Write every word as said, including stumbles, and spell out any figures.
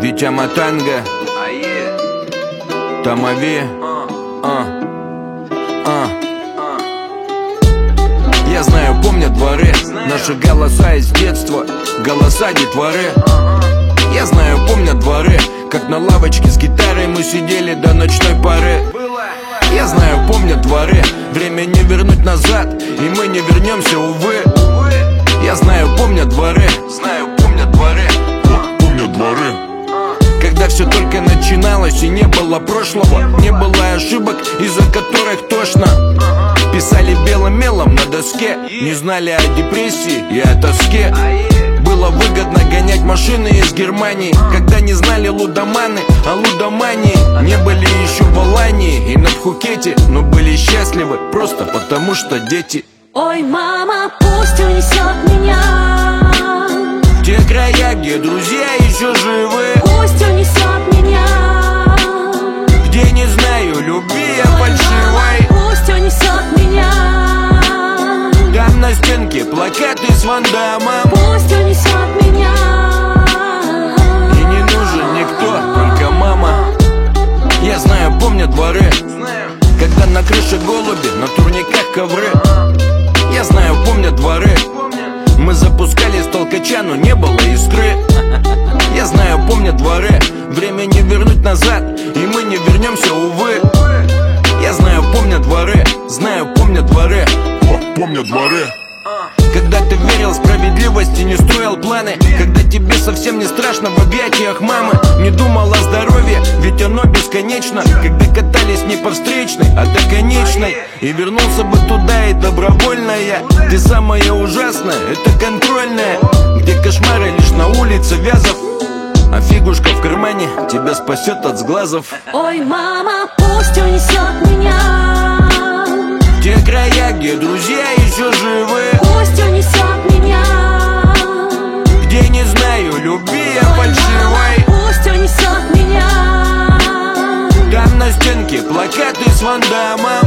Витя Матанга, Томави, а, а. Я знаю, помнят дворы наши голоса из детства, голоса детворы. Я знаю, помнят дворы, как на лавочке с гитарой мы сидели до ночной поры. Я знаю, помнят дворы, время не вернуть назад, и мы не вернемся, увы. Я знаю, помнят дворы, знаю, помнят дворы, помнят дворы. Когда все только начиналось и не было прошлого, не было ошибок, из-за которых тошно. Писали белым мелом на доске, не знали о депрессии и о тоске. Было выгодно гонять машины из Германии, когда не знали лудоманы о лудомании. Не были еще в Алании и на Пхукете, но были счастливы просто потому что дети. Ой, мама, пусть унесет меня в те края, где друзья еще живы. Пусть унесет меня, где не знаю любви, я фальшивой. Пусть унесет меня, там на стенке плакаты с Ван Дамом. Пусть унесет меня, и не нужен никто, только мама. Я знаю, помнят дворы, когда на крыше голуби, на турниках ковры. Я знаю, помнят дворы, мы запускали с толкача, но не было искры. Я знаю, помнят дворы, время не вернуть назад, и мы не вернемся, увы. Я знаю, помнят дворы, знаю, помнят дворы, помнят дворы. Когда ты верил в справедливость и не строил планы, когда тебе совсем не страшно в объятиях мамы, не думал о здоровье, ведь оно бесконечно. Когда катались не по встречной, а до конечной, и вернулся бы туда и добровольная. Где самое ужасное, это контрольная, где кошмары лишь на улице Вязов, а фигушка в кармане тебя спасет от сглазов. Ой, мама, пусть унесет меня в те края, где друзья еще живы. Пусть унесет меня, где не знаю любви, я фальшивой. Пусть унесет меня, там на стенке плакаты с Ван Дамом.